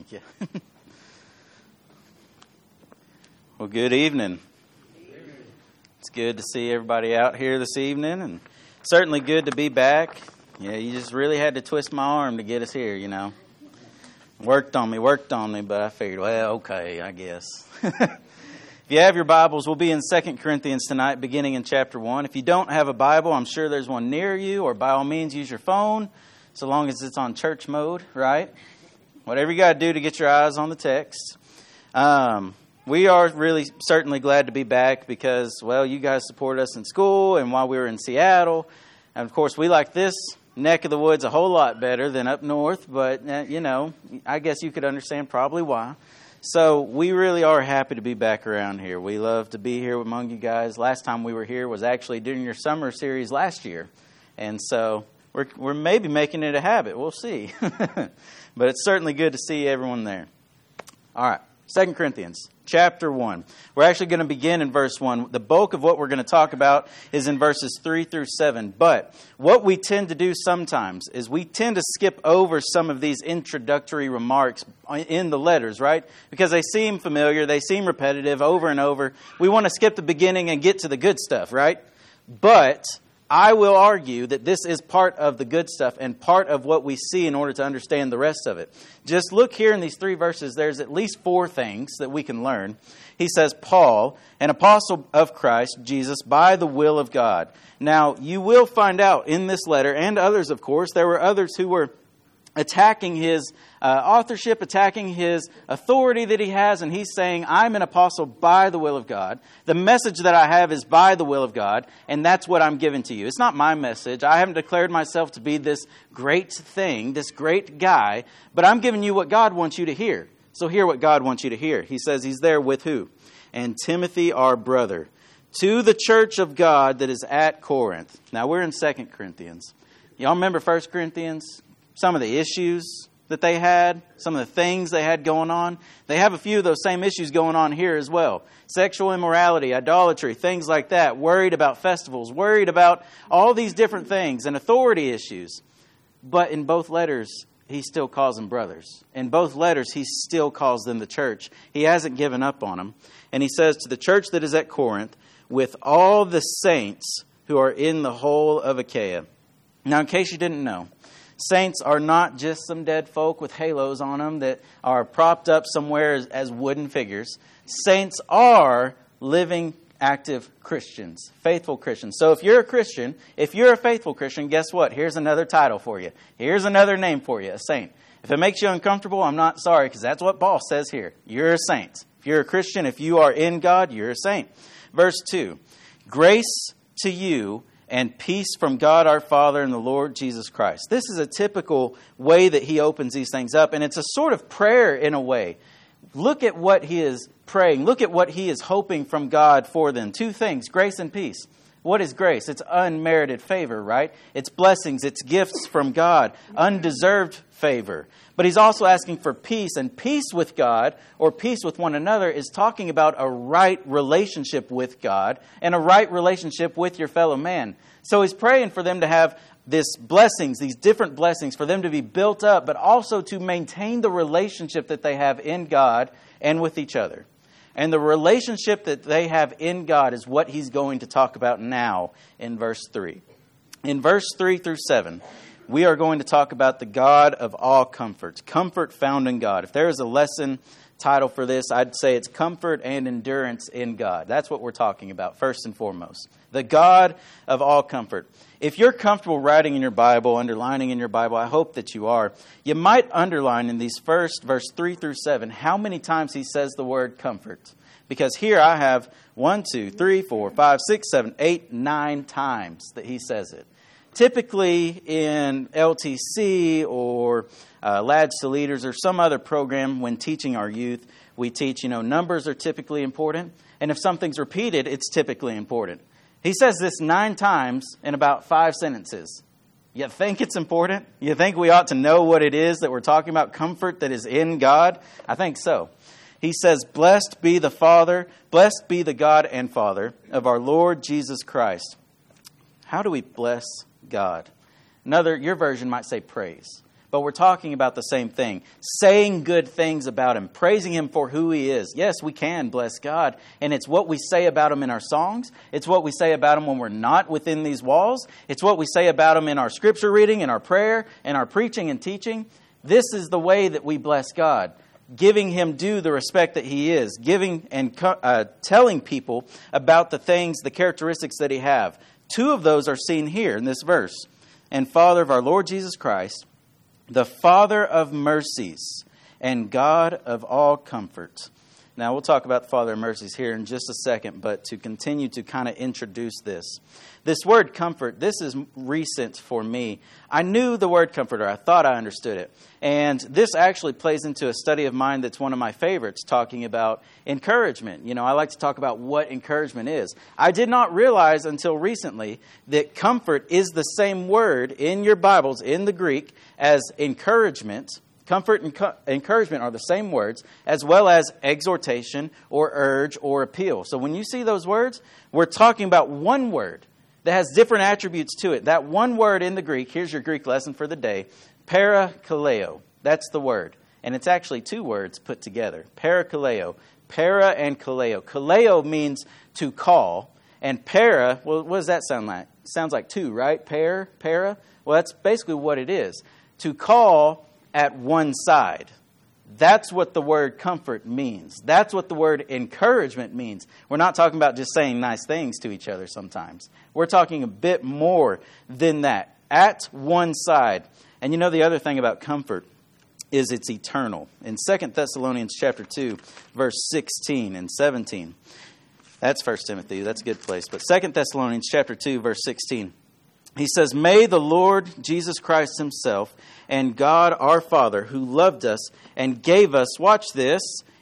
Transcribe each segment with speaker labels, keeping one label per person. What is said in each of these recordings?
Speaker 1: Thank you. Well, good evening. It's good to see everybody out here this evening, and certainly good to be back. Yeah, you just really had to twist my arm to get us here, you know. Worked on me, but I figured, well, okay, I guess. If you have your Bibles, we'll be in 2 Corinthians tonight, beginning in chapter 1. If you don't have a Bible, I'm sure there's one near you, or by all means, use your phone, so long as it's on church mode, right? Whatever you got to do to get your eyes on the text. We are really certainly glad to be back because, well, you guys supported us in school and while we were in Seattle. And, of course, we like this neck of the woods a whole lot better than up north, but, you know, I guess you could understand probably why. So we really are happy to be back around here. We love to be here among you guys. Last time we were here was actually during your summer series last year. And so we're maybe making it a habit. We'll see. But it's certainly good to see everyone there. All right, 2 Corinthians chapter 1. We're actually going to begin in verse 1. The bulk of what we're going to talk about is in verses 3 through 7. But what we tend to do sometimes is we tend to skip over some of these introductory remarks in the letters, right? Because they seem familiar, they seem repetitive over and over. We want to skip the beginning and get to the good stuff, right? But I will argue that this is part of the good stuff and part of what we see in order to understand the rest of it. Just look here in these 3 verses. There's at least 4 things that we can learn. He says, Paul, an apostle of Christ Jesus, by the will of God. Now, you will find out in this letter, and others, of course, there were others who were attacking his authorship, attacking his authority that he has, and he's saying, I'm an apostle by the will of God. The message that I have is by the will of God, and that's what I'm giving to you. It's not my message. I haven't declared myself to be this great thing, this great guy, but I'm giving you what God wants you to hear. So hear what God wants you to hear. He says he's there with who? And Timothy, our brother, to the church of God that is at Corinth. Now we're in 2 Corinthians. Y'all remember 1 Corinthians? Some of the issues that they had, some of the things they had going on. They have a few of those same issues going on here as well. Sexual immorality, idolatry, things like that. Worried about festivals, worried about all these different things and authority issues. But in both letters, he still calls them brothers. In both letters, he still calls them the church. He hasn't given up on them. And he says to the church that is at Corinth, with all the saints who are in the whole of Achaia. Now, in case you didn't know, saints are not just some dead folk with halos on them that are propped up somewhere as wooden figures. Saints are living, active Christians, faithful Christians. So if you're a Christian, if you're a faithful Christian, guess what? Here's another title for you. Here's another name for you, a saint. If it makes you uncomfortable, I'm not sorry, because that's what Paul says here. You're a saint. If you're a Christian, if you are in God, you're a saint. Verse 2, grace to you and peace from God our Father and the Lord Jesus Christ. This is a typical way that he opens these things up, and it's a sort of prayer in a way. Look at what he is praying. Look at what he is hoping from God for them. 2 things, grace and peace. What is grace? It's unmerited favor, right? It's blessings, it's gifts from God, undeserved favor. But he's also asking for peace, and peace with God or peace with one another is talking about a right relationship with God and a right relationship with your fellow man. So he's praying for them to have these blessings, these different blessings, for them to be built up, but also to maintain the relationship that they have in God and with each other. And the relationship that they have in God is what he's going to talk about now in verse 3. In verse 3 through 7, we are going to talk about the God of all comfort, comfort found in God. If there is a lesson title for this, I'd say it's comfort and endurance in God. That's what we're talking about first and foremost. The God of all comfort. If you're comfortable writing in your Bible, underlining in your Bible, I hope that you are. You might underline in these first, verse 3 through 7, how many times he says the word comfort. Because here I have 1, 2, 3, 4, 5, 6, 7, 8, 9 times that he says it. Typically in LTC or Lads to Leaders or some other program when teaching our youth, we teach, numbers are typically important. And if something's repeated, it's typically important. He says this 9 times in about 5 sentences. You think it's important? You think we ought to know what it is that we're talking about, comfort that is in God? I think so. He says, blessed be the Father, blessed be the God and Father of our Lord Jesus Christ. How do we bless God? Your version might say praise. but we're talking about the same thing. Saying good things about Him, praising Him for who He is. Yes, we can bless God, and it's what we say about Him in our songs. It's what we say about Him when we're not within these walls. It's what we say about Him in our scripture reading, in our prayer, in our preaching and teaching. This is the way that we bless God. Giving Him due the respect that He is. Giving and telling people about the things, the characteristics that He have. Two of those are seen here in this verse. And Father of our Lord Jesus Christ, the Father of mercies and God of all comfort. Now, we'll talk about the Father of mercies here in just a second, but to continue to kind of introduce this. This word comfort, this is recent for me. I knew the word comforter. I thought I understood it. And this actually plays into a study of mine that's one of my favorites, talking about encouragement. You know, I like to talk about what encouragement is. I did not realize until recently that comfort is the same word in your Bibles, in the Greek, as encouragement. Comfort and encouragement are the same words, as well as exhortation or urge or appeal. So when you see those words, we're talking about one word that has different attributes to it. That one word in the Greek, here's your Greek lesson for the day, parakaleo. That's the word. And it's actually two words put together. Parakaleo. Para and kaleo. Kaleo means to call. And para, well, what does that sound like? Sounds like two, right? Para. Well, that's basically what it is. To call at one side. That's what the word comfort means. That's what the word encouragement means. We're not talking about just saying nice things to each other sometimes. We're talking a bit more than that. At one side. And you know the other thing about comfort is it's eternal. In 2 Thessalonians chapter 2, verse 16 and 17. That's 1 Timothy. That's a good place. But 2 Thessalonians chapter 2, verse 16. He says, "May the Lord Jesus Christ Himself and God our Father, who loved us and gave us," watch this,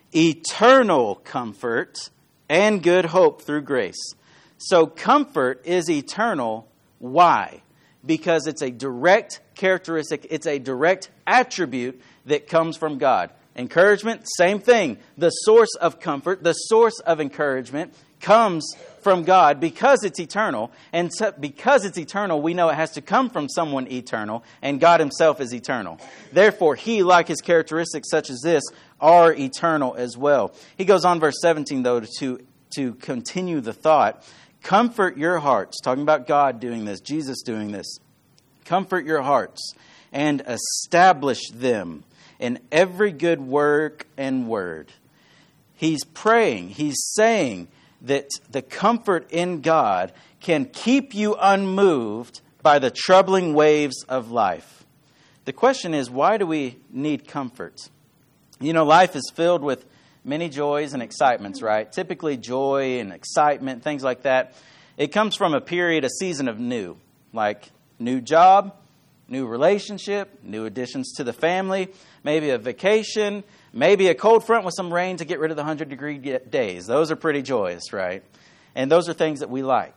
Speaker 1: "eternal comfort and good hope through grace." So comfort is eternal. Why? Because it's a direct characteristic, it's a direct attribute that comes from God. Encouragement, same thing. The source of comfort, the source of encouragement comes from God because it's eternal. And because it's eternal, we know it has to come from someone eternal, and God Himself is eternal. Therefore, He, like His characteristics such as this, are eternal as well. He goes on, verse 17, though, to continue the thought. "Comfort your hearts," talking about God doing this, Jesus doing this. "Comfort your hearts and establish them in every good work and word." He's praying, he's saying that the comfort in God can keep you unmoved by the troubling waves of life. The question is, why do we need comfort? You know, life is filled with many joys and excitements, right? Typically joy and excitement, things like that. It comes from a period, a season of new, like new job, new relationship, new additions to the family, maybe a vacation, maybe a cold front with some rain to get rid of the 100-degree days. Those are pretty joyous, right? And those are things that we like.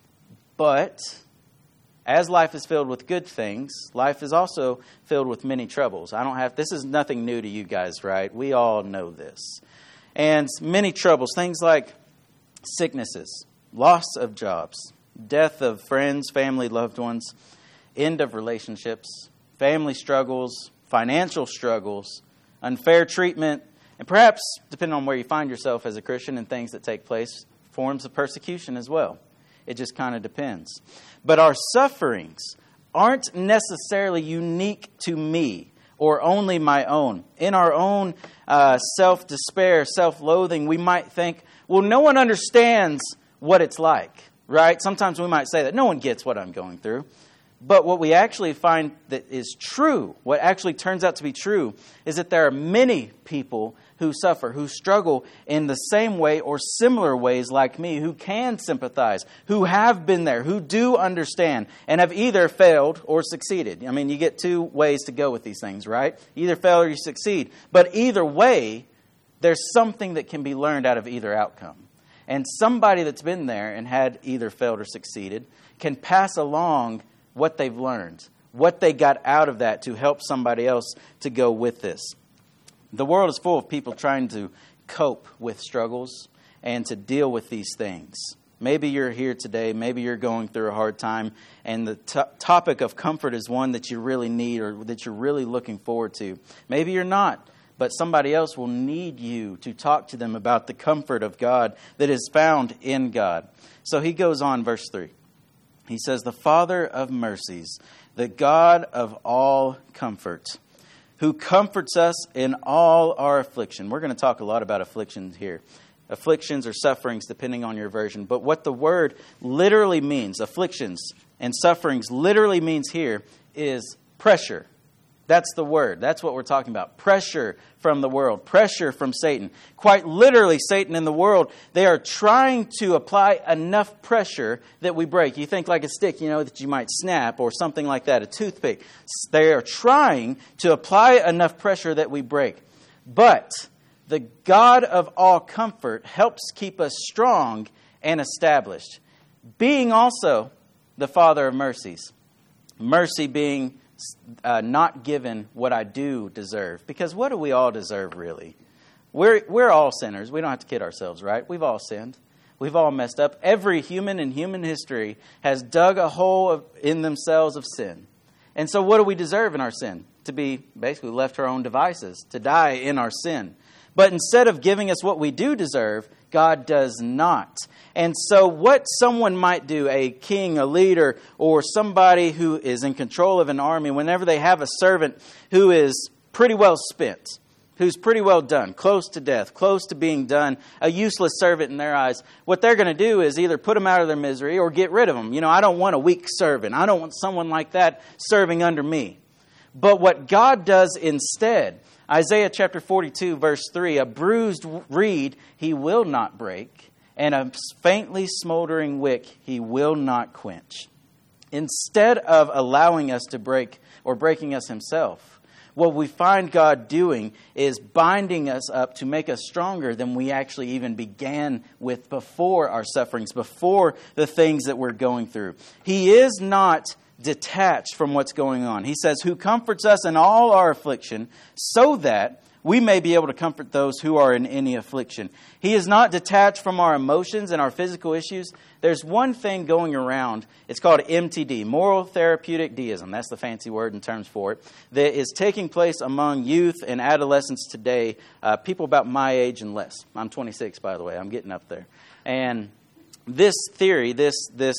Speaker 1: But as life is filled with good things, life is also filled with many troubles. This is nothing new to you guys, right? We all know this. And many troubles, things like sicknesses, loss of jobs, death of friends, family, loved ones, end of relationships, family struggles, financial struggles, unfair treatment, and perhaps, depending on where you find yourself as a Christian and things that take place, forms of persecution as well. It just kind of depends. But our sufferings aren't necessarily unique to me or only my own. In our own self-despair, self-loathing, we might think, well, no one understands what it's like, right? Sometimes we might say that no one gets what I'm going through. But what we actually find that is true, what actually turns out to be true, is that there are many people who suffer, who struggle in the same way or similar ways like me, who can sympathize, who have been there, who do understand, and have either failed or succeeded. I mean, you get two ways to go with these things, right? Either fail or you succeed. But either way, there's something that can be learned out of either outcome. And somebody that's been there and had either failed or succeeded can pass along what they've learned, what they got out of that to help somebody else to go with this. The world is full of people trying to cope with struggles and to deal with these things. Maybe you're here today, maybe you're going through a hard time, and the topic of comfort is one that you really need or that you're really looking forward to. Maybe you're not, but somebody else will need you to talk to them about the comfort of God that is found in God. So he goes on, verse 3. He says, the Father of mercies, the God of all comfort, who comforts us in all our affliction. We're going to talk a lot about afflictions here. Afflictions or sufferings, depending on your version. But what the word literally means, afflictions and sufferings literally means here, is pressure. That's the word. That's what we're talking about. Pressure from the world. Pressure from Satan. Quite literally, Satan and the world, they are trying to apply enough pressure that we break. You think like a stick, that you might snap or something like that, a toothpick. They are trying to apply enough pressure that we break. But the God of all comfort helps keep us strong and established, being also the Father of mercies. Mercy being not given what I do deserve. Because what do we all deserve, really? We're all sinners. We don't have to kid ourselves, right? We've all sinned. We've all messed up. Every human in human history has dug a hole in themselves of sin. And so what do we deserve in our sin? To be basically left to our own devices, to die in our sin. But instead of giving us what we do deserve, God does not. And so what someone might do, a king, a leader, or somebody who is in control of an army, whenever they have a servant who is pretty well spent, who's pretty well done, close to death, close to being done, a useless servant in their eyes, what they're going to do is either put them out of their misery or get rid of them. I don't want a weak servant. I don't want someone like that serving under me. But what God does instead, Isaiah chapter 42, verse 3, a bruised reed he will not break, and a faintly smoldering wick he will not quench. Instead of allowing us to break or breaking us himself, what we find God doing is binding us up to make us stronger than we actually even began with before our sufferings, before the things that we're going through. He is not detached from what's going on. He says, who comforts us in all our affliction, so that we may be able to comfort those who are in any affliction. He is not detached from our emotions and our physical issues. There's one thing going around. It's called MTD, moral therapeutic deism. That's the fancy word in terms for it. That is taking place among youth and adolescents today, people about my age and less. I'm 26, by the way. I'm getting up there. And this theory, this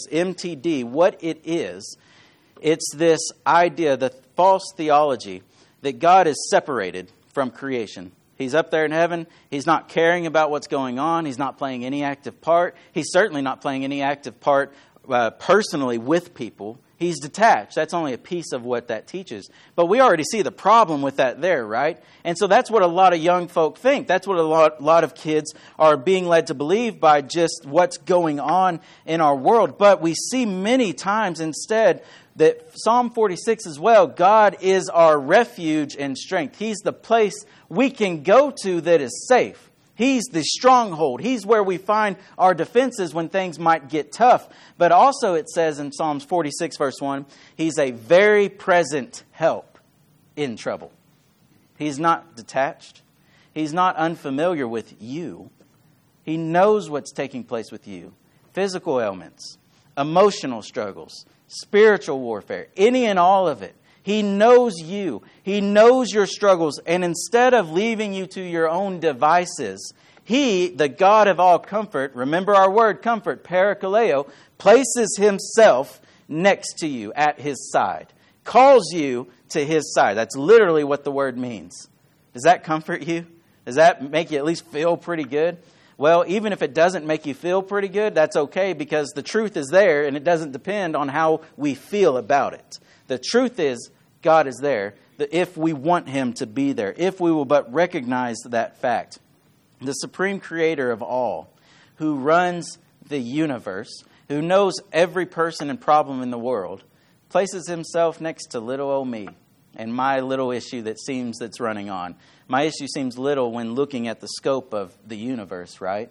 Speaker 1: MTD, what it is, it's this idea, the false theology, that God is separated from creation. He's up there in heaven. He's not caring about what's going on. He's not playing any active part. He's certainly not playing any active part personally with people. He's detached. That's only a piece of what that teaches. But we already see the problem with that there, right? And so that's what a lot of young folk think. That's what a lot of kids are being led to believe by just what's going on in our world. But we see many times instead that Psalm 46 as well, God is our refuge and strength. He's the place we can go to that is safe. He's the stronghold. He's where we find our defenses when things might get tough. But also it says in Psalms 46 verse 1, He's a very present help in trouble. He's not detached. He's not unfamiliar with you. He knows what's taking place with you. Physical ailments, emotional struggles, spiritual warfare, any and all of it. He knows you. He knows your struggles. And instead of leaving you to your own devices, He, the God of all comfort, remember our word comfort, parakaleo, places Himself next to you at His side. Calls you to His side. That's literally what the word means. Does that comfort you? Does that make you at least feel pretty good? Well, even if it doesn't make you feel pretty good, that's okay, because the truth is there and it doesn't depend on how we feel about it. The truth is God is there if we want Him to be there, if we will but recognize that fact. The supreme creator of all, who runs the universe, who knows every person and problem in the world, places Himself next to little old me and my little issue that's running on. My issue seems little when looking at the scope of the universe, right?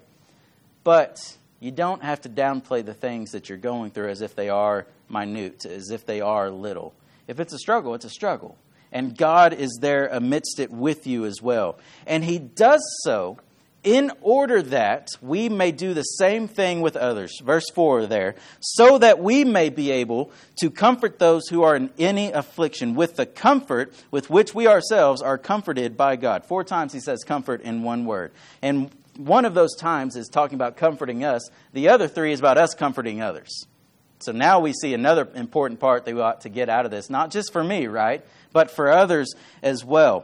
Speaker 1: But you don't have to downplay the things that you're going through as if they are minute, as if they are little. If it's a struggle, it's a struggle. And God is there amidst it with you as well. And He does so in order that we may do the same thing with others. Verse 4 there. So that we may be able to comfort those who are in any affliction with the comfort with which we ourselves are comforted by God. 4 times he says comfort in one word. And one of those times is talking about comforting us. The other 3 is about us comforting others. So now we see another important part that we ought to get out of this. Not just for me, right? But for others as well.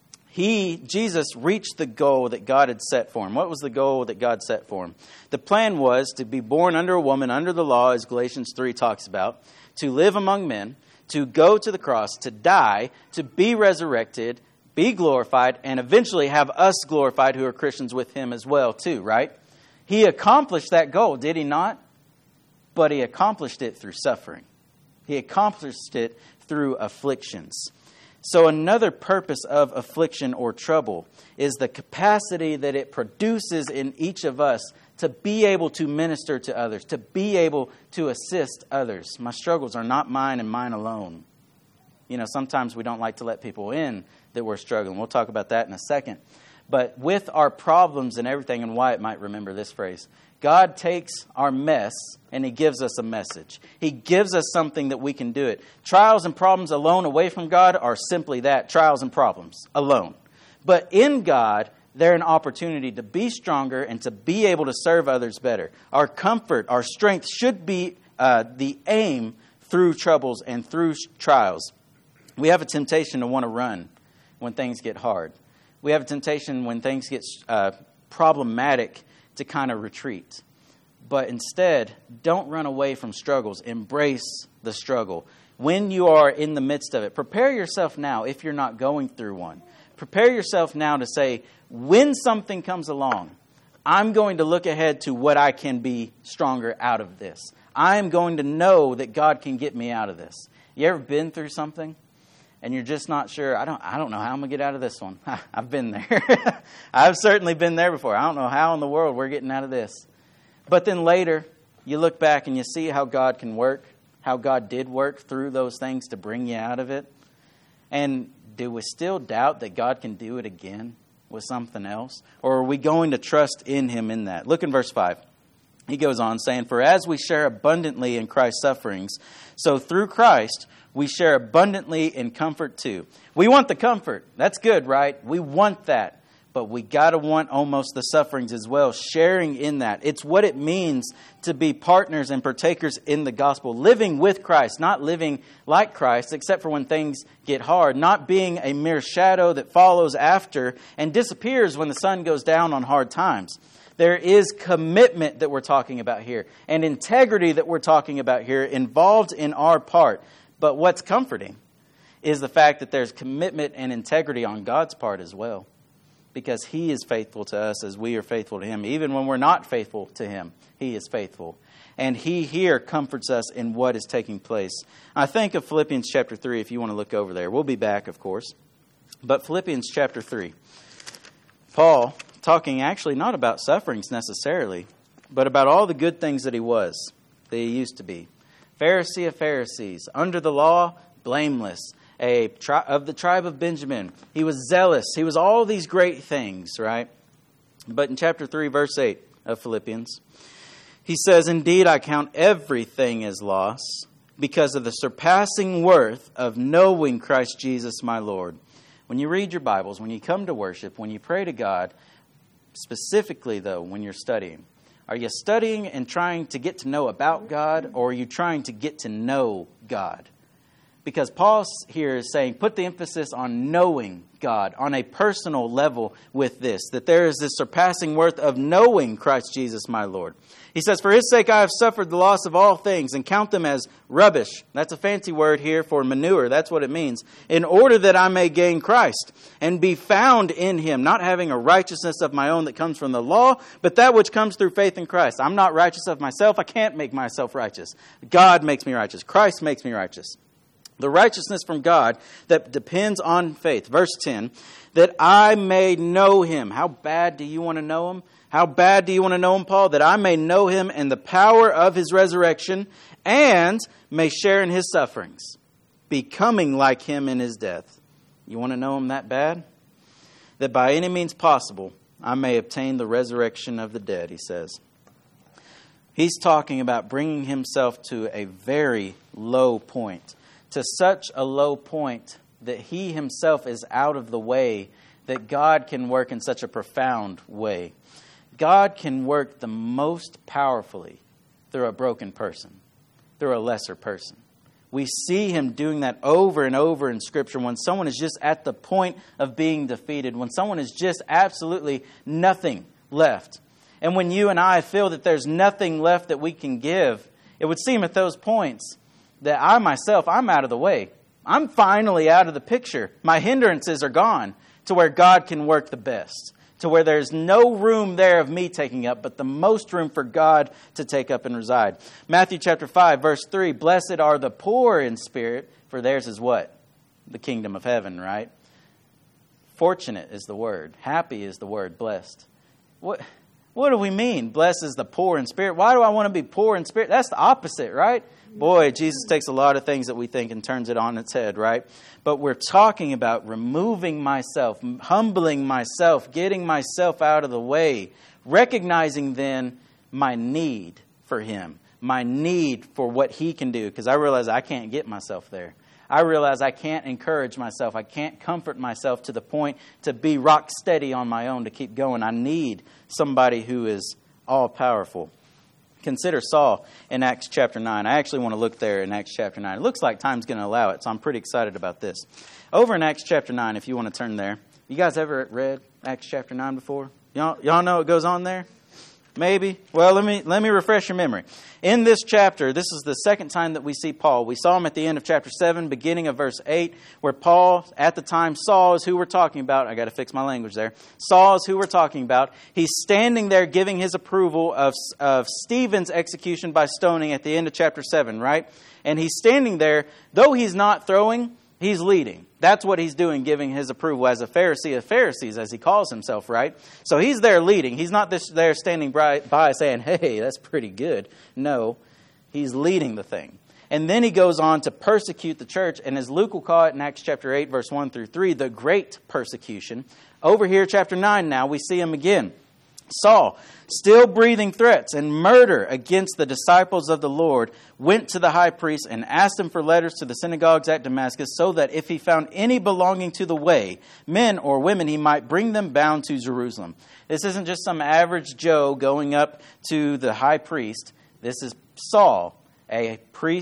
Speaker 1: Jesus, reached the goal that God had set for him. What was the goal that God set for him? The plan was to be born under a woman, under the law, as Galatians 3 talks about, to live among men, to go to the cross, to die, to be resurrected, be glorified, and eventually have us glorified who are Christians with him as well, too, right? He accomplished that goal, did he not? But he accomplished it through suffering. He accomplished it through afflictions. So another purpose of affliction or trouble is the capacity that it produces in each of us to be able to minister to others, to be able to assist others. My struggles are not mine and mine alone. You know, sometimes we don't like to let people in that we're struggling. We'll talk about that in a second. But with our problems and everything, and Wyatt might remember this phrase, God takes our mess and he gives us a message. He gives us something that we can do it. Trials and problems alone away from God are simply that, trials and problems alone. But in God, they're an opportunity to be stronger and to be able to serve others better. Our comfort, our strength should be the aim through troubles and through trials. We have a temptation to want to run when things get hard. We have a temptation when things get problematic to kind of retreat. But instead, don't run away from struggles. Embrace the struggle. When you are in the midst of it, prepare yourself now if you're not going through one. Prepare yourself now to say, when something comes along, I'm going to look ahead to what I can be stronger out of this. I am going to know that God can get me out of this. You ever been through something and you're just not sure? I don't know how I'm going to get out of this one. I've been there. I've certainly been there before. I don't know how in the world we're getting out of this. But then later, you look back and you see how God can work, how God did work through those things to bring you out of it. And do we still doubt that God can do it again with something else? Or are we going to trust in him in that? Look in verse 5. He goes on saying, "For as we share abundantly in Christ's sufferings, so through Christ we share abundantly in comfort too." We want the comfort. That's good, right? We want that. But we got to want almost the sufferings as well, sharing in that. It's what it means to be partners and partakers in the gospel, living with Christ, not living like Christ, except for when things get hard, not being a mere shadow that follows after and disappears when the sun goes down on hard times. There is commitment that we're talking about here and integrity that we're talking about here involved in our part. But what's comforting is the fact that there's commitment and integrity on God's part as well. Because he is faithful to us as we are faithful to him. Even when we're not faithful to him, he is faithful. And he here comforts us in what is taking place. I think of Philippians chapter 3 if you want to look over there. We'll be back, of course. But Philippians chapter 3. Paul talking actually not about sufferings necessarily, but about all the good things that he was, that he used to be. Pharisee of Pharisees, under the law, blameless. Of the tribe of Benjamin. He was zealous. He was all these great things, right? But in chapter 3, verse 8 of Philippians, he says, "Indeed, I count everything as loss because of the surpassing worth of knowing Christ Jesus my Lord." When you read your Bibles, when you come to worship, when you pray to God, specifically, though, when you're studying, are you studying and trying to get to know about God, or are you trying to get to know God? Because Paul here is saying, put the emphasis on knowing God on a personal level with this, that there is this surpassing worth of knowing Christ Jesus my Lord. He says, "For his sake I have suffered the loss of all things and count them as rubbish." That's a fancy word here for manure. That's what it means. "In order that I may gain Christ and be found in him, not having a righteousness of my own that comes from the law, but that which comes through faith in Christ." I'm not righteous of myself. I can't make myself righteous. God makes me righteous. Christ makes me righteous. The righteousness from God that depends on faith. Verse 10, "that I may know him." How bad do you want to know him? How bad do you want to know him, Paul? "That I may know him and the power of his resurrection and may share in his sufferings, becoming like him in his death." You want to know him that bad? "That by any means possible, I may obtain the resurrection of the dead, he says. He's talking about bringing himself to a very low point, to such a low point that he himself is out of the way, that God can work in such a profound way. God can work the most powerfully through a broken person, through a lesser person. We see him doing that over and over in Scripture when someone is just at the point of being defeated, when someone is just absolutely nothing left. And when you and I feel that there's nothing left that we can give, it would seem at those points that I myself, I'm out of the way. I'm finally out of the picture. My hindrances are gone to where God can work the best, to where there's no room there of me taking up, but the most room for God to take up and reside. Matthew chapter 5, verse 3, blessed are the poor in spirit, for theirs is what? The kingdom of heaven, right? Fortunate is the word. Happy is the word, blessed. What do we mean? Blessed is the poor in spirit. Why do I want to be poor in spirit? That's the opposite, right? Boy, Jesus takes a lot of things that we think and turns it on its head, right? But we're talking about removing myself, humbling myself, getting myself out of the way, recognizing then my need for Him, my need for what He can do, because I realize I can't get myself there. I realize I can't encourage myself. I can't comfort myself to the point to be rock steady on my own, to keep going. I need somebody who is all-powerful. Consider Saul in Acts chapter 9. I actually want to look there in Acts chapter 9. It looks like time's going to allow it, so I'm pretty excited about this. Over in Acts chapter 9, if you want to turn there. You guys ever read Acts chapter 9 before? Y'all know what goes on there? Maybe? Well, let me refresh your memory. In this chapter, this is the second time that we see Paul. We saw him at the end of chapter 7, beginning of verse 8, where Paul, at the time, Saul is who we're talking about. I got to fix my language there. Saul is who we're talking about. He's standing there giving his approval of Stephen's execution by stoning at the end of chapter 7, right? And he's standing there, though he's not throwing, he's leading. That's what he's doing, giving his approval as a Pharisee of Pharisees, as he calls himself, right? So he's there leading. He's not there standing by saying, hey, that's pretty good. No, he's leading the thing. And then he goes on to persecute the church. And as Luke will call it in Acts chapter 8, verse 1 through 3, the great persecution. Over here, chapter 9 now, we see him again. Saul, still breathing threats and murder against the disciples of the Lord, went to the high priest and asked him for letters to the synagogues at Damascus, so that if he found any belonging to the way, men or women, he might bring them bound to Jerusalem. This isn't just some average Joe going up to the high priest. This is Saul, a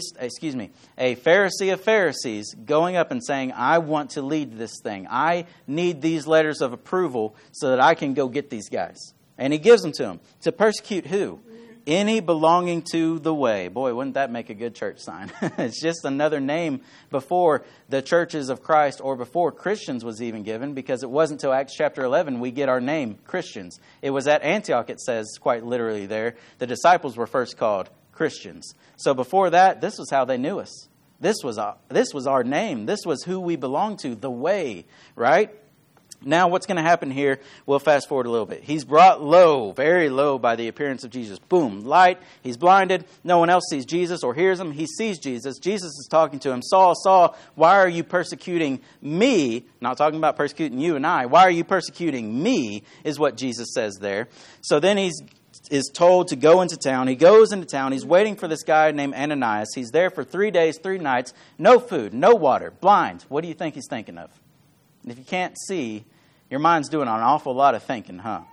Speaker 1: Pharisee of Pharisees, going up and saying, I want to lead this thing. I need these letters of approval so that I can go get these guys. And he gives them to him. To persecute who? Any belonging to the way. Boy, wouldn't that make a good church sign? It's just another name before the churches of Christ, or before Christians was even given, because it wasn't until Acts chapter 11 we get our name, Christians. It was at Antioch, it says quite literally there, the disciples were first called Christians. So before that, this was how they knew us. This was our name. This was who we belonged to, the way, right? Now what's going to happen here, we'll fast forward a little bit. He's brought low, very low by the appearance of Jesus. Boom, light. He's blinded. No one else sees Jesus or hears him. He sees Jesus. Jesus is talking to him. Saul, Saul, why are you persecuting me? Not talking about persecuting you and I. Why are you persecuting me is what Jesus says there. So then is told to go into town. He goes into town. He's waiting for this guy named Ananias. He's there for 3 days, 3 nights. No food, no water, blind. What do you think he's thinking of? If you can't see, your mind's doing an awful lot of thinking, huh?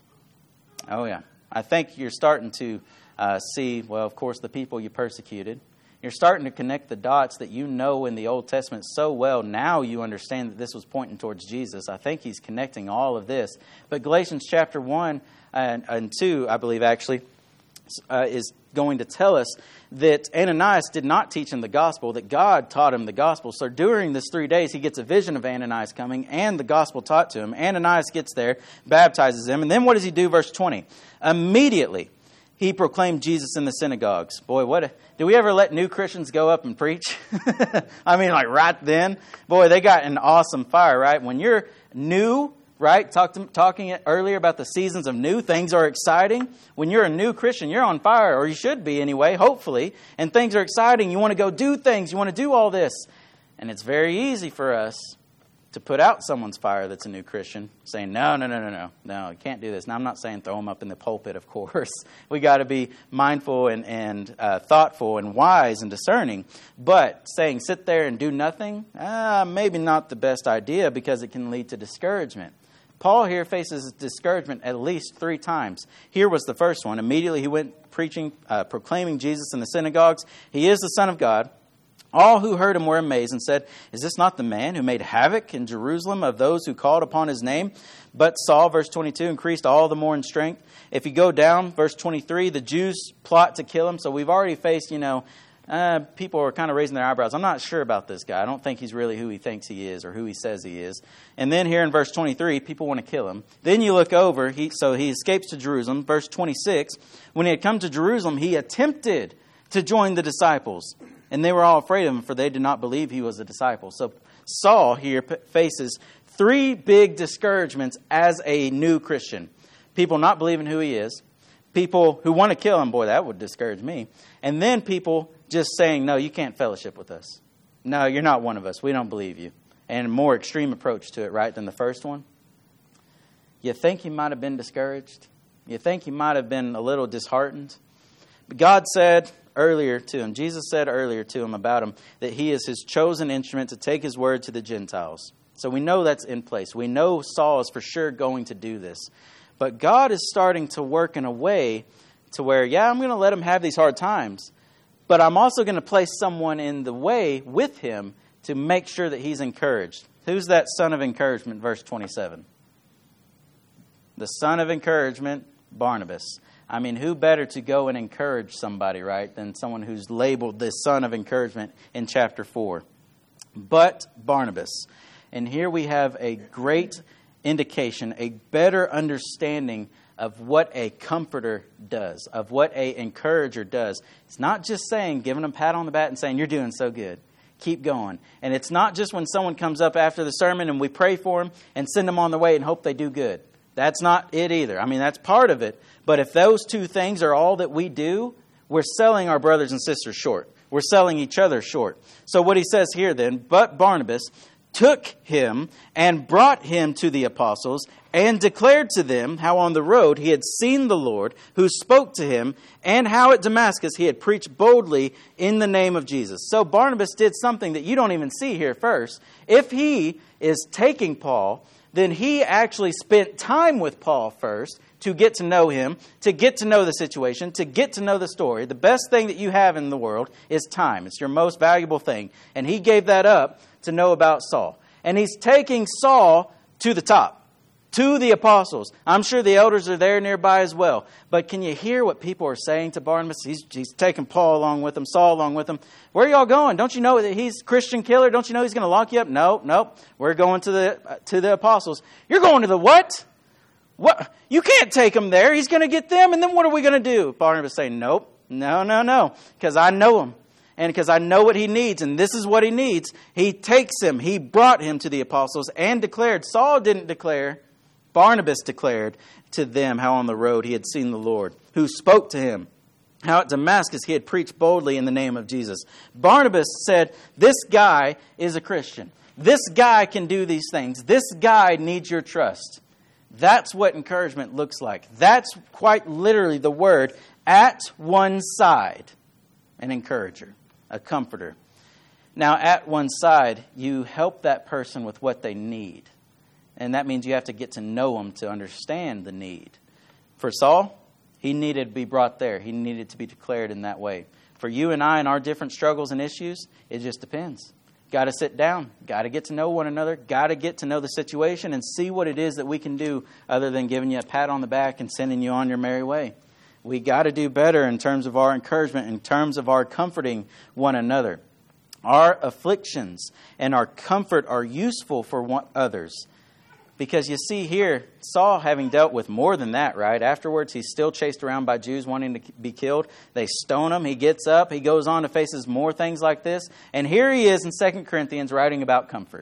Speaker 1: Oh, yeah. I think you're starting to see, well, of course, the people you persecuted. You're starting to connect the dots that you know in the Old Testament so well. Now you understand that this was pointing towards Jesus. I think he's connecting all of this. But Galatians chapter 1 and 2, I believe, actually, is going to tell us that Ananias did not teach him the gospel, that God taught him the gospel. So during this 3 days, he gets a vision of Ananias coming and the gospel taught to him. Ananias gets there, baptizes him, and then what does he do? Verse 20. Immediately, he proclaimed Jesus in the synagogues. Boy, do we ever let new Christians go up and preach? I mean, like right then. Boy, they got an awesome fire, right? When you're new, right? Talking earlier about the seasons of new. Things are exciting. When you're a new Christian, you're on fire, or you should be anyway, hopefully. And things are exciting. You want to go do things. You want to do all this. And it's very easy for us to put out someone's fire that's a new Christian, saying, no, you can't do this. Now, I'm not saying throw them up in the pulpit, of course. We got to be mindful and thoughtful and wise and discerning. But saying sit there and do nothing, maybe not the best idea, because it can lead to discouragement. Paul here faces discouragement at least 3 times. Here was the first one. Immediately he went preaching, proclaiming Jesus in the synagogues. He is the Son of God. All who heard him were amazed and said, is this not the man who made havoc in Jerusalem of those who called upon his name? But Saul, verse 22, increased all the more in strength. If you go down, verse 23, the Jews plot to kill him. So we've already faced, people are kind of raising their eyebrows. I'm not sure about this guy. I don't think he's really who he thinks he is or who he says he is. And then here in verse 23, people want to kill him. Then you look over, so he escapes to Jerusalem. Verse 26, when he had come to Jerusalem, he attempted to join the disciples. And they were all afraid of him, for they did not believe he was a disciple. So Saul here faces 3 big discouragements as a new Christian. People not believing who he is. People who want to kill him. Boy, that would discourage me. And then people just saying, no, you can't fellowship with us. No, you're not one of us. We don't believe you. And a more extreme approach to it, right, than the first one. You think he might have been discouraged? You think he might have been a little disheartened? But God said earlier to him, Jesus said earlier to him about him, that he is his chosen instrument to take his word to the Gentiles. So we know that's in place. We know Saul is for sure going to do this. But God is starting to work in a way to where, I'm going to let him have these hard times, but I'm also going to place someone in the way with him to make sure that he's encouraged. Who's that son of encouragement, verse 27? The son of encouragement, Barnabas. I mean, who better to go and encourage somebody, right, than someone who's labeled the son of encouragement in chapter 4. But Barnabas. And here we have a great indication, a better understanding of what a comforter does, of what an encourager does. It's not just saying, giving them a pat on the back and saying, you're doing so good. Keep going. And it's not just when someone comes up after the sermon and we pray for them and send them on their way and hope they do good. That's not it either. I mean, that's part of it. But if those 2 things are all that we do, we're selling our brothers and sisters short. We're selling each other short. So what he says here then, but Barnabas took him and brought him to the apostles and declared to them how on the road he had seen the Lord who spoke to him, and how at Damascus he had preached boldly in the name of Jesus. So Barnabas did something that you don't even see here first. If he is taking Paul, then he actually spent time with Paul first to get to know him, to get to know the situation, to get to know the story. The best thing that you have in the world is time. It's your most valuable thing. And he gave that up to know about Saul. And he's taking Saul to the top, to the apostles. I'm sure the elders are there nearby as well. But can you hear what people are saying to Barnabas? He's taking Paul along with him, Saul along with him. Where are y'all going? Don't you know that he's a Christian killer? Don't you know he's going to lock you up? No. We're going to the apostles. You're going to the what? What? You can't take him there. He's going to get them. And then what are we going to do? Barnabas saying, nope. No. Because I know him. And because I know what he needs. And this is what he needs. He takes him. He brought him to the apostles and declared. Saul didn't declare. Barnabas declared to them how on the road he had seen the Lord, who spoke to him. How at Damascus he had preached boldly in the name of Jesus. Barnabas said, this guy is a Christian. This guy can do these things. This guy needs your trust. That's what encouragement looks like. That's quite literally the word, at one side, an encourager, a comforter. Now, at one side, you help that person with what they need. And that means you have to get to know them to understand the need. For Saul, he needed to be brought there. He needed to be declared in that way. For you and I and our different struggles and issues, it just depends. Got to sit down. Got to get to know one another. Got to get to know the situation and see what it is that we can do other than giving you a pat on the back and sending you on your merry way. We got to do better in terms of our encouragement, in terms of our comforting one another. Our afflictions and our comfort are useful for others. Because you see here, Saul having dealt with more than that, right? Afterwards, he's still chased around by Jews wanting to be killed. They stone him. He gets up. He goes on to faces more things like this. And here he is in 2 Corinthians writing about comfort.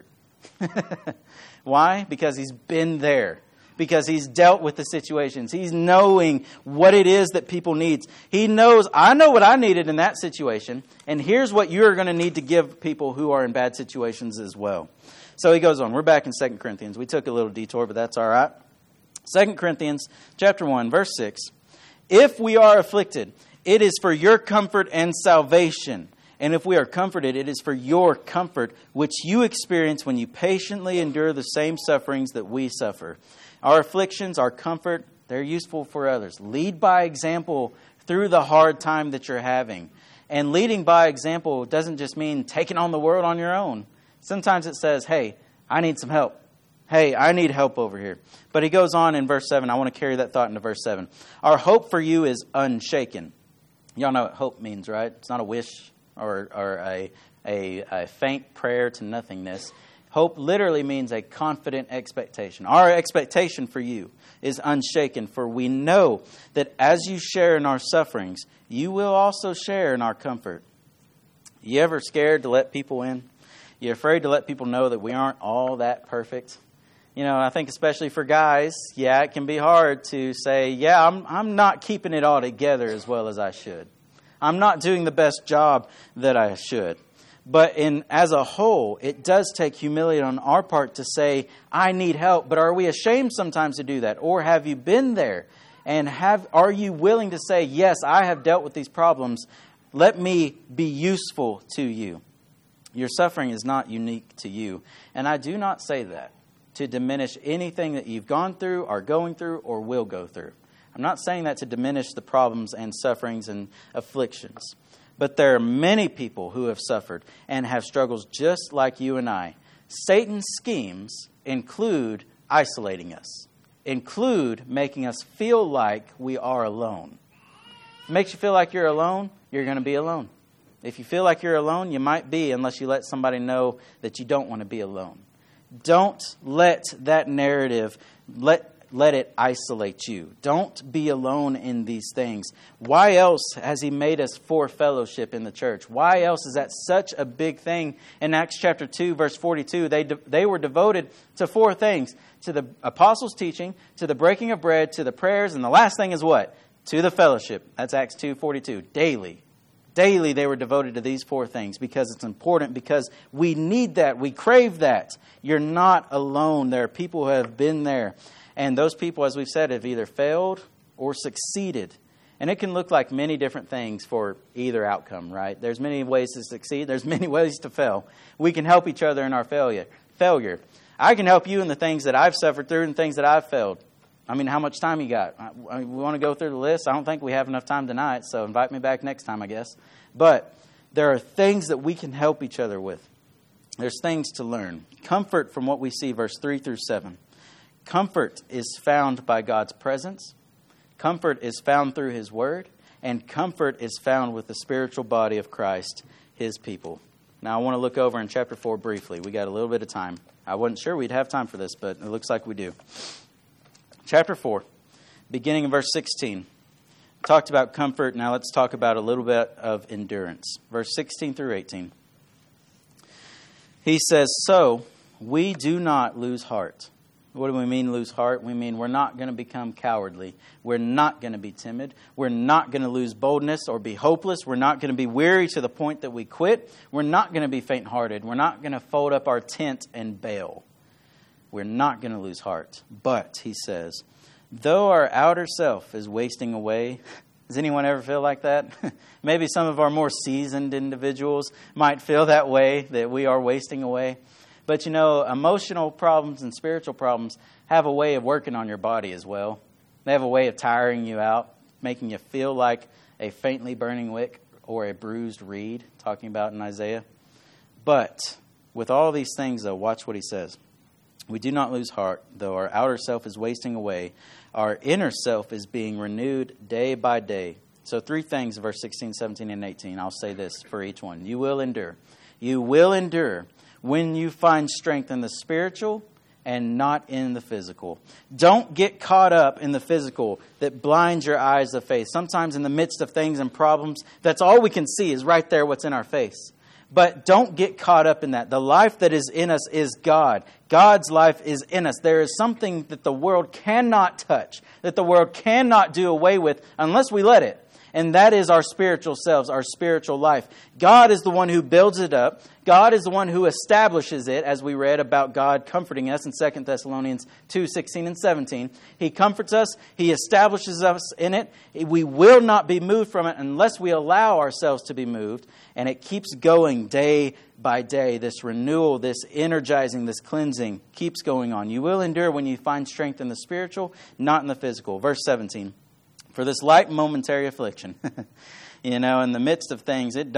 Speaker 1: Why? Because he's been there. Because he's dealt with the situations. He's knowing what it is that people need. He knows, I know what I needed in that situation. And here's what you're going to need to give people who are in bad situations as well. So he goes on. We're back in 2 Corinthians. We took a little detour, but that's all right. 2 Corinthians chapter 1, verse 6. If we are afflicted, it is for your comfort and salvation. And if we are comforted, it is for your comfort, which you experience when you patiently endure the same sufferings that we suffer. Our afflictions, our comfort, they're useful for others. Lead by example through the hard time that you're having. And leading by example doesn't just mean taking on the world on your own. Sometimes it says, hey, I need some help. Hey, I need help over here. But he goes on in verse 7. I want to carry that thought into verse 7. Our hope for you is unshaken. Y'all know what hope means, right? It's not a wish or a faint prayer to nothingness. Hope literally means a confident expectation. Our expectation for you is unshaken, for we know that as you share in our sufferings, you will also share in our comfort. You ever scared to let people in? You're afraid to let people know that we aren't all that perfect? You know, I think especially for guys, it can be hard to say, I'm not keeping it all together as well as I should. I'm not doing the best job that I should. But as a whole, it does take humility on our part to say, I need help. But are we ashamed sometimes to do that? Or have you been there? And are you willing to say, yes, I have dealt with these problems. Let me be useful to you. Your suffering is not unique to you. And I do not say that to diminish anything that you've gone through, are going through, or will go through. I'm not saying that to diminish the problems and sufferings and afflictions. But there are many people who have suffered and have struggles just like you and I. Satan's schemes include isolating us, include making us feel like we are alone. If it makes you feel like you're alone, you're going to be alone. If you feel like you're alone, you might be, unless you let somebody know that you don't want to be alone. Don't let that narrative, let it isolate you. Don't be alone in these things. Why else has he made us for fellowship in the church? Why else is that such a big thing? In Acts chapter 2, verse 42, they were devoted to 4 things. To the apostles' teaching, to the breaking of bread, to the prayers, and the last thing is what? To the fellowship. That's Acts 2:42. Daily. Daily they were devoted to these 4 things because it's important, because we need that. We crave that. You're not alone. There are people who have been there. And those people, as we've said, have either failed or succeeded. And it can look like many different things for either outcome, right? There's many ways to succeed. There's many ways to fail. We can help each other in our failure. I can help you in the things that I've suffered through and things that I've failed. I mean, how much time you got? We want to go through the list. I don't think we have enough time tonight, so invite me back next time, I guess. But there are things that we can help each other with. There's things to learn. Comfort from what we see, verse 3 through 7. Comfort is found by God's presence. Comfort is found through His Word. And comfort is found with the spiritual body of Christ, His people. Now, I want to look over in chapter 4 briefly. We got a little bit of time. I wasn't sure we'd have time for this, but it looks like we do. Chapter 4, beginning in verse 16. Talked about comfort. Now let's talk about a little bit of endurance. Verse 16 through 18. He says, so we do not lose heart. What do we mean lose heart? We mean we're not going to become cowardly. We're not going to be timid. We're not going to lose boldness or be hopeless. We're not going to be weary to the point that we quit. We're not going to be faint-hearted. We're not going to fold up our tent and bail. We're not going to lose heart. But, he says, though our outer self is wasting away. Does anyone ever feel like that? Maybe some of our more seasoned individuals might feel that way, that we are wasting away. But you know, emotional problems and spiritual problems have a way of working on your body as well. They have a way of tiring you out, making you feel like a faintly burning wick or a bruised reed, talking about in Isaiah. But with all these things, though, watch what he says. We do not lose heart, though our outer self is wasting away. Our inner self is being renewed day by day. So 3 things, verse 16, 17, and 18. I'll say this for each one. You will endure. You will endure when you find strength in the spiritual and not in the physical. Don't get caught up in the physical that blinds your eyes of faith. Sometimes in the midst of things and problems, that's all we can see is right there what's in our face. But don't get caught up in that. The life that is in us is God. God's life is in us. There is something that the world cannot touch, that the world cannot do away with unless we let it. And that is our spiritual selves, our spiritual life. God is the one who builds it up. God is the one who establishes it, as we read about God comforting us in 2 Thessalonians 2:16 and 17. He comforts us. He establishes us in it. We will not be moved from it unless we allow ourselves to be moved. And it keeps going day by day. This renewal, this energizing, this cleansing keeps going on. You will endure when you find strength in the spiritual, not in the physical. Verse 17. For this light momentary affliction, in the midst of things, it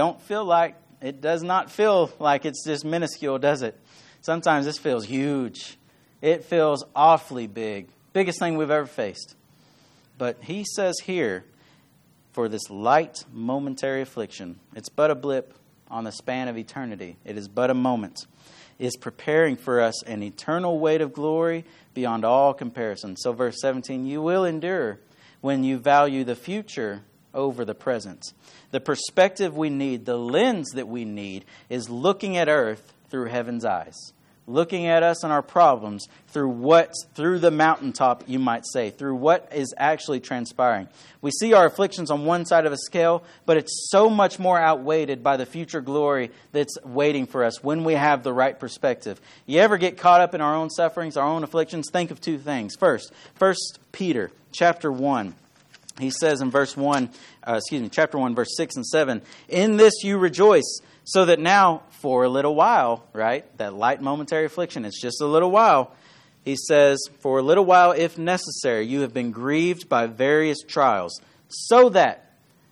Speaker 1: does not feel like it's just minuscule, does it? Sometimes this feels huge. It feels awfully big. Biggest thing we've ever faced. But he says here, for this light momentary affliction, it's but a blip on the span of eternity. It is but a moment. It is preparing for us an eternal weight of glory beyond all comparison. So verse 17, you will endure when you value the future over the present. The perspective we need, the lens that we need, is looking at earth through heaven's eyes. Looking at us and our problems through the mountaintop, you might say, through what is actually transpiring. We see our afflictions on one side of a scale, but it's so much more outweighed by the future glory that's waiting for us when we have the right perspective. You ever get caught up in our own sufferings, our own afflictions? Think of two things. First, 1 Peter chapter 1. He says in chapter 1, verse 6 and 7, in this you rejoice, so that now, for a little while, right, that light momentary affliction, it's just a little while. He says, for a little while, if necessary, you have been grieved by various trials, so that,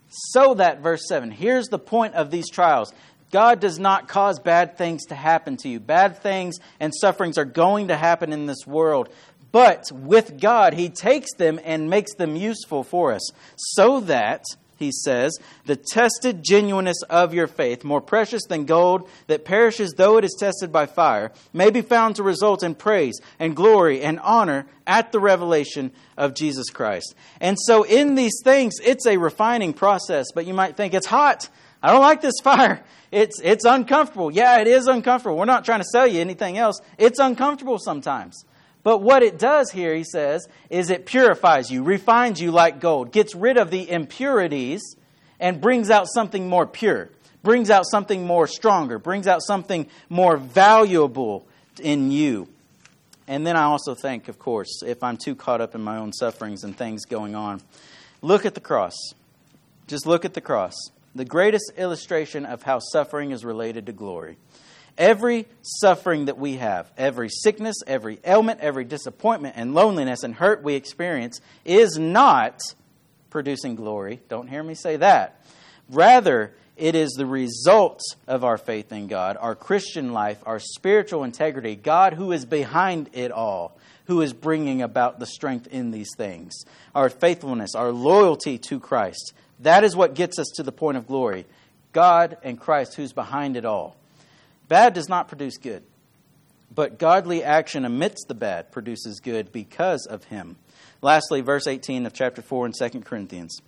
Speaker 1: verse 7, here's the point of these trials. God does not cause bad things to happen to you. Bad things and sufferings are going to happen in this world. But with God, He takes them and makes them useful for us, so that, he says, the tested genuineness of your faith, more precious than gold that perishes though it is tested by fire, may be found to result in praise and glory and honor at the revelation of Jesus Christ. And so in these things, it's a refining process. But you might think, it's hot. I don't like this fire. It's uncomfortable. Yeah, it is uncomfortable. We're not trying to sell you anything else. It's uncomfortable sometimes. But what it does here, he says, is it purifies you, refines you like gold, gets rid of the impurities, and brings out something more pure, brings out something more stronger, brings out something more valuable in you. And then I also think, of course, if I'm too caught up in my own sufferings and things going on, look at the cross. Just look at the cross. The greatest illustration of how suffering is related to glory. Every suffering that we have, every sickness, every ailment, every disappointment and loneliness and hurt we experience is not producing glory. Don't hear me say that. Rather, it is the result of our faith in God, our Christian life, our spiritual integrity, God who is behind it all, who is bringing about the strength in these things. Our faithfulness, our loyalty to Christ. That is what gets us to the point of glory. God and Christ who's behind it all. Bad does not produce good, but godly action amidst the bad produces good because of Him. Lastly, verse 18 of chapter 4 in 2 Corinthians.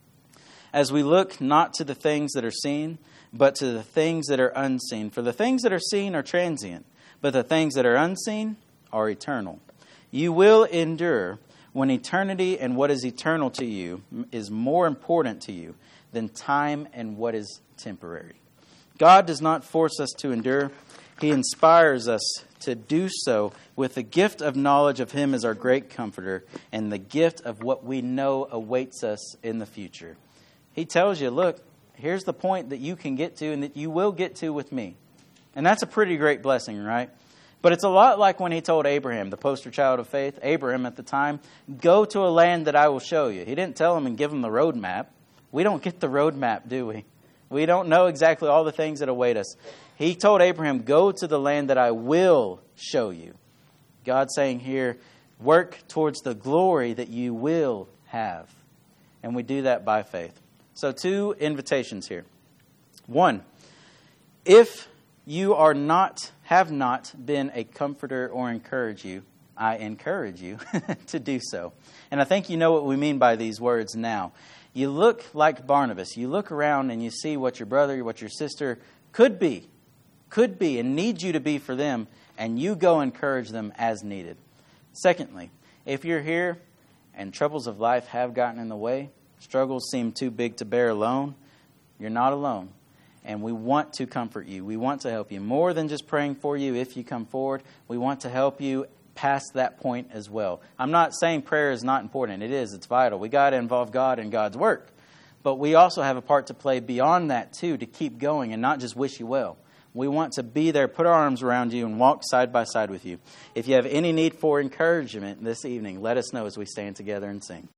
Speaker 1: As we look not to the things that are seen, but to the things that are unseen. For the things that are seen are transient, but the things that are unseen are eternal. You will endure when eternity and what is eternal to you is more important to you than time and what is temporary. God does not force us to endure. He inspires us to do so with the gift of knowledge of Him as our great comforter and the gift of what we know awaits us in the future. He tells you, look, here's the point that you can get to and that you will get to with me. And that's a pretty great blessing, right? But it's a lot like when He told Abraham, the poster child of faith, Abraham at the time, go to a land that I will show you. He didn't tell him and give him the roadmap. We don't get the roadmap, do we? We don't know exactly all the things that await us. He told Abraham, go to the land that I will show you. God's saying here, work towards the glory that you will have. And we do that by faith. So 2 invitations here. 1, if you have not been a comforter or encourage you, I encourage you to do so. And I think you know what we mean by these words now. You look like Barnabas. You look around and you see what your brother, what your sister could be and need you to be for them, and you go encourage them as needed. Secondly, if you're here and troubles of life have gotten in the way, struggles seem too big to bear alone, you're not alone. And we want to comfort you. We want to help you. More than just praying for you if you come forward, we want to help you past that point as well. I'm not saying prayer is not important. It is. It's vital. We got to involve God in God's work. But we also have a part to play beyond that, too, to keep going and not just wish you well. We want to be there, put our arms around you, and walk side by side with you. If you have any need for encouragement this evening, let us know as we stand together and sing.